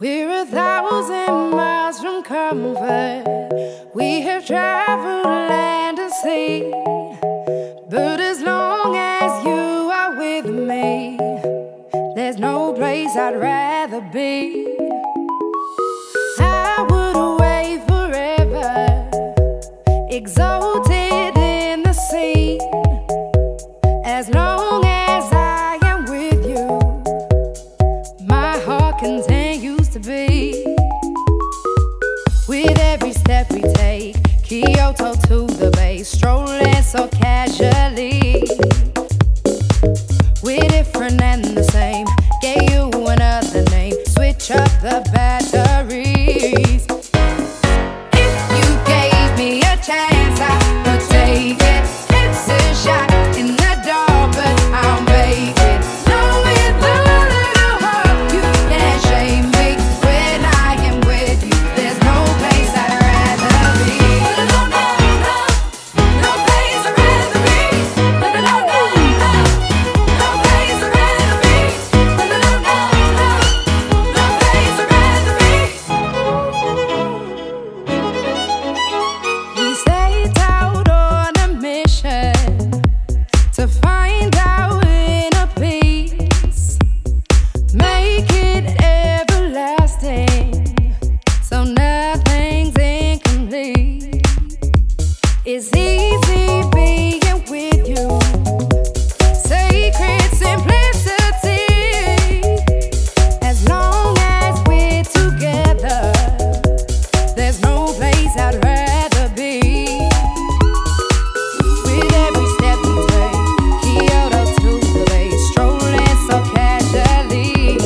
We're 1,000 miles from comfort. We have traveled land and sea. But as long as you are with me, there's no place I'd rather be. I would away forever, exalted in the sea. As long as I am with you, my heart continues to beat. With every step we take, Kyoto to the bay, strolling so casually. We're different and the same, gave you another name, switch up the batteries. If you gave me a chance, I would take it. It's a shot in the dark, but I'll make it. Knowing the little hope you can't shame me. When I am with you, there's no place I'd rather be. No, no, no, no place I'd rather be. No, no, no, no, no place I'd rather be. No, no, no, no, no place I'd rather be. We set out on a mission to find our inner peace, make it everlasting, so nothing's incomplete. It's easy being with you, sacred simplicity. As long as we're together, there's no place I'd rather be. With every step we take, Kyoto to the bay, strolling so casually.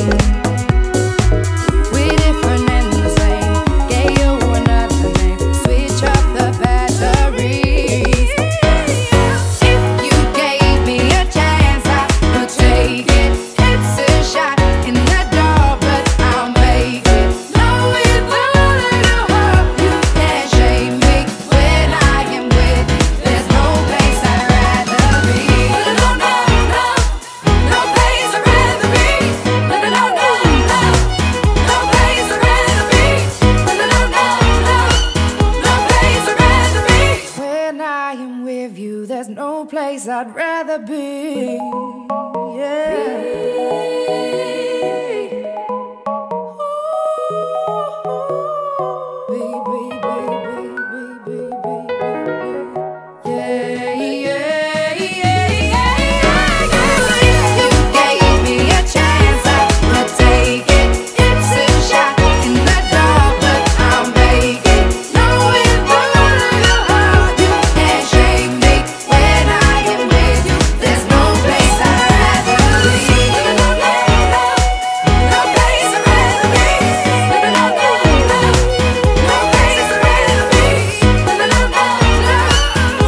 We're different and the same, gave you another name, switch up the batteries. If you gave me a chance, I would take it. It's a shot in the dark, but I'll make it. Knowing the little hope you can't shame me. When I am with you, there's no place I'd rather be. No, no, no, no place I'd rather be. No, no, no, no, no place I'd rather be. No, no, no, no, no place I'd rather be. When I am with you, there's no place I'd rather be.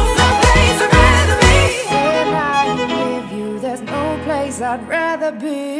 I'd rather be.